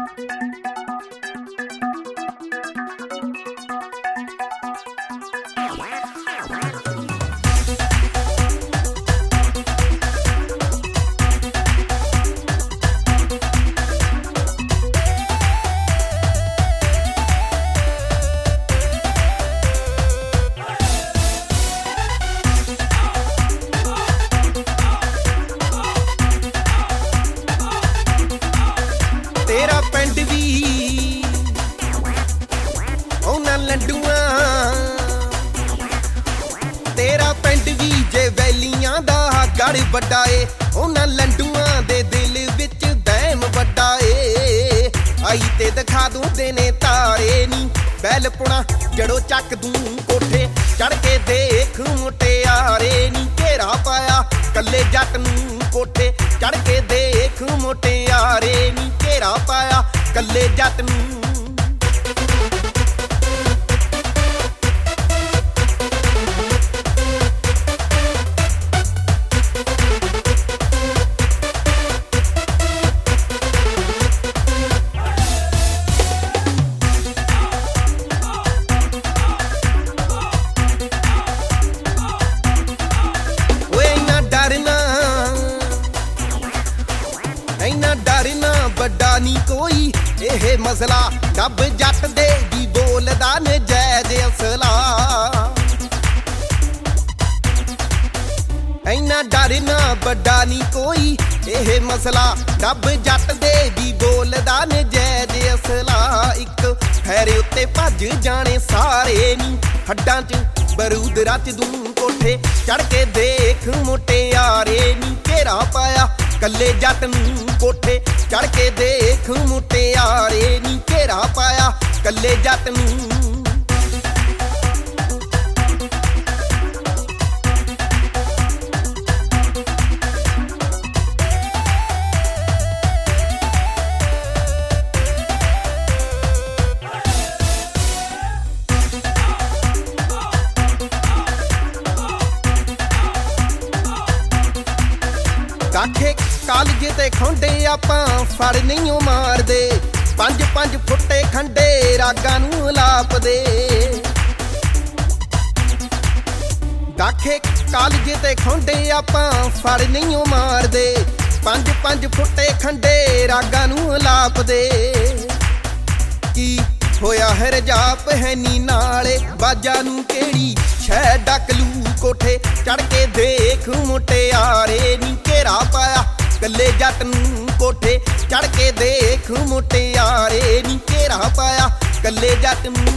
तेरा पिंड भी उन्हां लड्डूआं तेरा पिंड भी जे वैलियां दा गढ़ वड्डा ए उन्हां लड्डूआं दे दिल विच वहम वड्डा ए आई ते दिखा दूं देने तारे नी बैलपुणा जड़ो चक दूं कोठे चढ़ के देख मुटियारे नी घेरा पाया कल्ले जट नूं कोठे चढ़ के देख मुटियारे नी घेरा पाया कल्ले जट नूं इन्ना डरना बड़ा नी कोई एह मसला डब जट दे दी बोलदा नजैज असला इन्ना डरना बड़ा नी कोई एह मसला डब जट दे दी बोलदा नजैज असला इक खैरे उत्ते भज जाने सारे नी हड्डां च बरूद रच दूं कोठे चढ़ के देख मुटियारे नी घेरा पाया कल्ले जट नूं कोठे चढ़ के देख मुटियारे नी घेरा पाया कल्ले जट नूं काखे कालजे ते खोंडे आपां फड़ नहीं मारदे 5-5 फुट्टे खंडे रागां नूं लापदे काखे कालजे ते खोंडे आपां फड़ नहीं मारदे 5-5 फुट्टे खंडे रागां नूं लापदे की होया है रजाप है नी नाले बाजा नूं केड़ी शै डक लू कोठे चढ़ के देख मुटियारे नी घेरा पाया कल्ले जट नूं कोठे चढ़ के देख मुटियारे नी घेरा पाया कल्ले जट नूं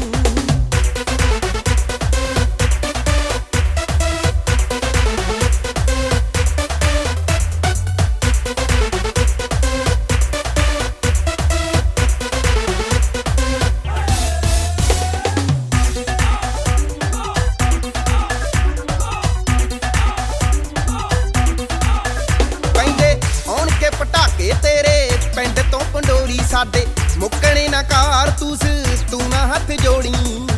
ਪਟਾਕੇ ਤੇਰੇ ਪਿੰਡ ਤੋਂ ਪੰਡੋਰੀ ਸਾਡੇ ਮੁੱਕਣੇ ਨਾ ਕਾਰਤੂਸ ਤੂੰ ਨਾ ਹੱਥ ਜੋੜੀ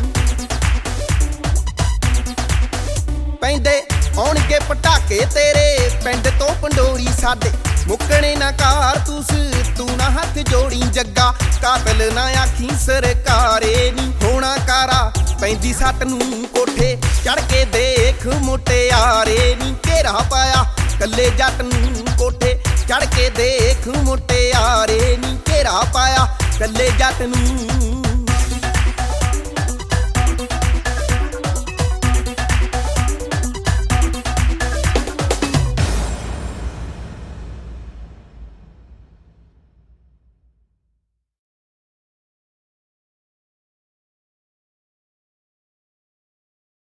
ਪੈਂਦੇ ਆਉਣਗੇ ਪਟਾਕੇ ਤੇਰੇ ਪਿੰਡ ਤੋਂ ਪੰਡੋਰੀ ਸਾਡੇ ਮੁੱਕਣੇ ਨਾ ਕਾਰਤੂਸ ਤੂੰ ਨਾ ਹੱਥ ਜੋੜੀ ਜੱਗਾ ਕਾਤਲ ਨਾ ਆਖੀ ਸਰਕਾਰੇ ਨੀ ਹੋਣਾ ਕਾਰਾ ਪੈਂਦੀ ਸੱਟ ਨੂੰ ਕੋਠੇ ਚੜ ਕੇ ਦੇਖ ਮੁਟਿਆਰੇ ਨੀ ਘੇਰਾ ਪਾਇਆ ਕੱਲੇ ਜੱਟ ਨੂੰ ਕੋਠੇ ਚੜ ਕੇ ਦੇਖ ਮੁਟਿਆਰੇ ਨੀ ਘੇਰਾ ਪਾਇਆ ਕੱਲੇ ਜੱਟ ਨੂੰ